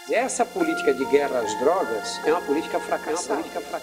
Essa política de guerra às drogas é uma política fracassada.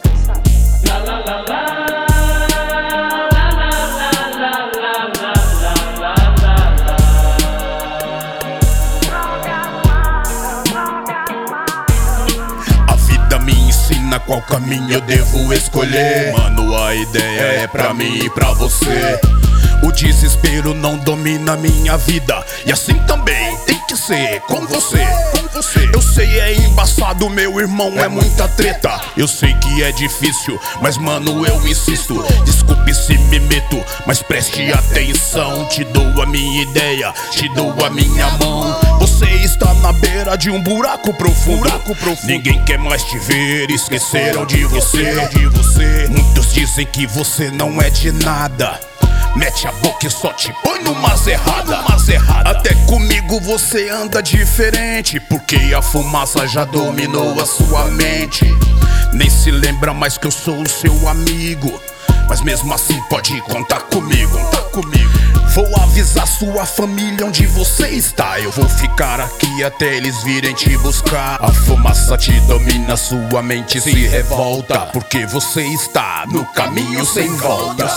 A vida me ensina qual caminho eu devo escolher. Mano, a ideia é pra mim e pra você. O desespero não domina minha vida, e assim também tem que ser com você. Eu sei, é embaçado, meu irmão, é muita treta. Eu sei que é difícil, mas mano, eu insisto. Desculpe se me meto, mas preste atenção. Te dou a minha ideia, te dou a minha mão. Você está na beira de um buraco profundo. Ninguém quer mais te ver, esqueceram de você. Muitos dizem que você não é de nada. Mete a boca e só te põe numas erradas. Até comigo você anda diferente, porque a fumaça já dominou a sua mente. Nem se lembra mais que eu sou o seu amigo, mas mesmo assim pode contar comigo. Vou avisar sua família onde você está. Eu vou ficar aqui até eles virem te buscar. A fumaça te domina, sua mente se revolta, porque você está no caminho sem volta.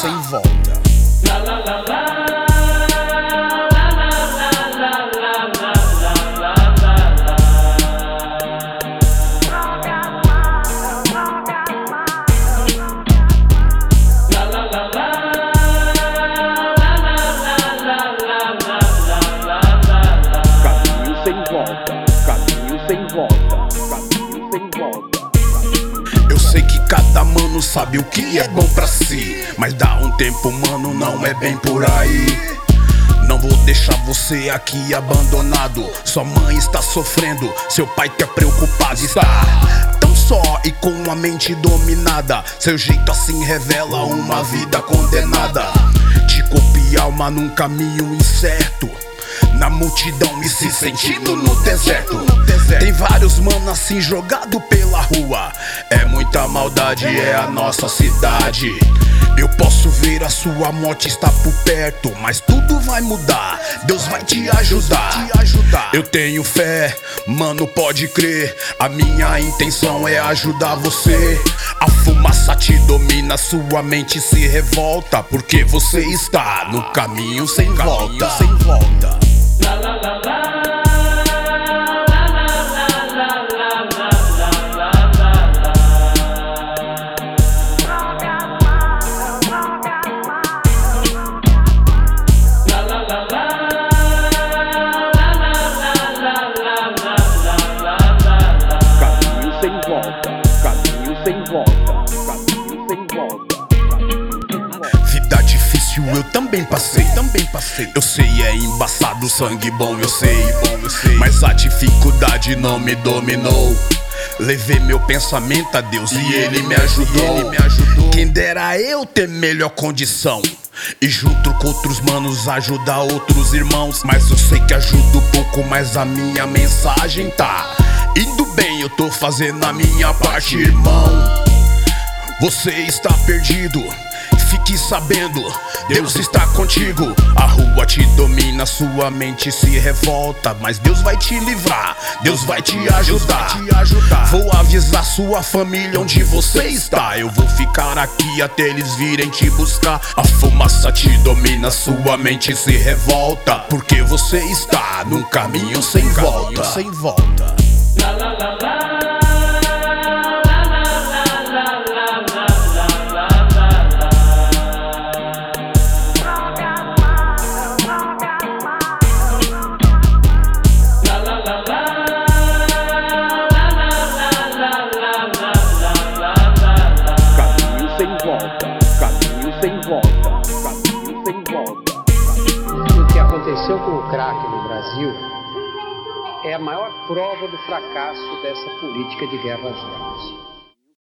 Eu sei que cada mano sabe o que é bom pra si, mas dá um tempo, mano, não é bem por aí. Não vou deixar você aqui abandonado. Sua mãe está sofrendo, seu pai tá preocupado. Está tão só e com a mente dominada. Seu jeito assim revela uma vida condenada. Te copiar, mas num caminho incerto, na multidão me se sentindo no deserto. Tem vários mano assim jogado pela rua. É muita maldade, é a nossa cidade. Eu posso ver a sua morte está por perto, mas tudo vai mudar, Deus vai te ajudar. Eu tenho fé, mano, pode crer. A minha intenção é ajudar você. A fumaça te domina, sua mente se revolta, porque você está no caminho sem volta. Vida difícil eu também passei. Eu sei, é embaçado, sangue bom, eu sei. Mas a dificuldade não me dominou. Levei meu pensamento a Deus e Ele me ajudou. Quem dera eu ter melhor condição e junto com outros manos ajudar outros irmãos. Mas eu sei que ajuda um pouco, mas a minha mensagem tá indo bem, eu tô fazendo a minha parte, irmão. Você está perdido, fique sabendo, Deus está contigo. A rua te domina, sua mente se revolta, mas Deus vai te livrar, Deus vai te ajudar. Vou avisar sua família onde você está. Eu vou ficar aqui até eles virem te buscar. A fumaça te domina, sua mente se revolta, porque você está num caminho sem volta. O que aconteceu com o crack no Brasil é a maior prova do fracasso dessa política de guerra às drogas.